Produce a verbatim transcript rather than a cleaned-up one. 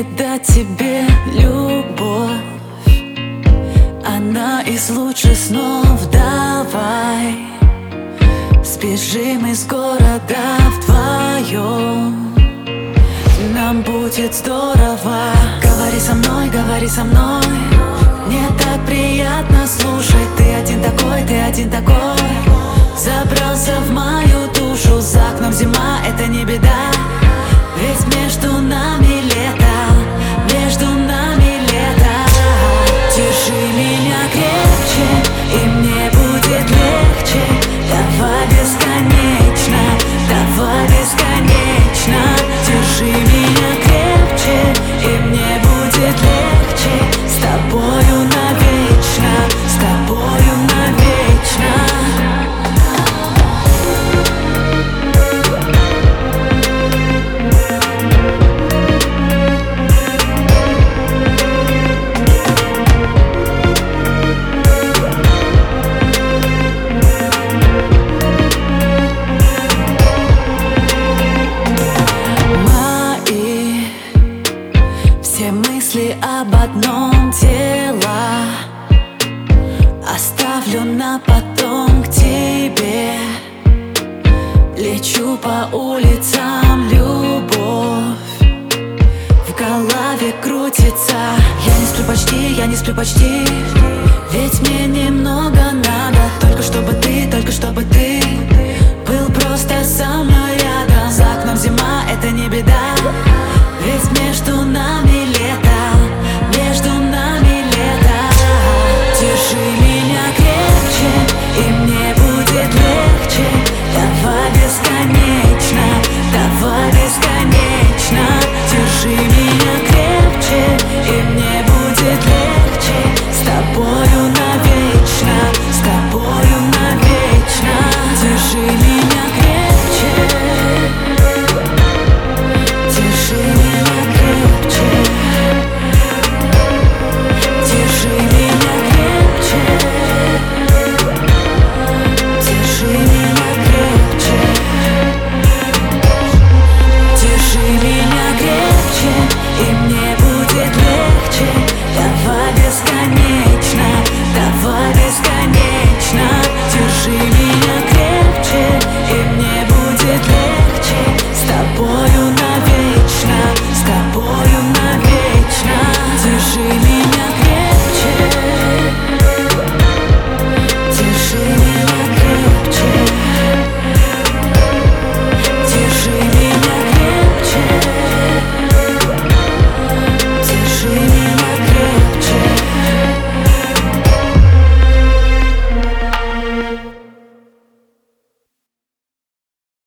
передать тебе любовь. Она из лучших снов. Давай сбежим из города вдвоем, нам будет здорово. Говори со мной, говори со мной, мне так приятно слушать. Ты один такой, ты один такой. Забрался в мою душу, за окном зима, это не беда. Ведь между нами лето, между нами лето. Держи меня крепче, и мне будет легче. Давай бесконечно, давай бесконечно. Держи меня крепче, и мне будет легче. С тобою навечно, с тобою навечно. Все мысли об одном, тело оставлю на потом к тебе. Лечу по улицам, любовь в голове крутится. Я не сплю почти, я не сплю почти, ведь мне немного надо, только чтобы ты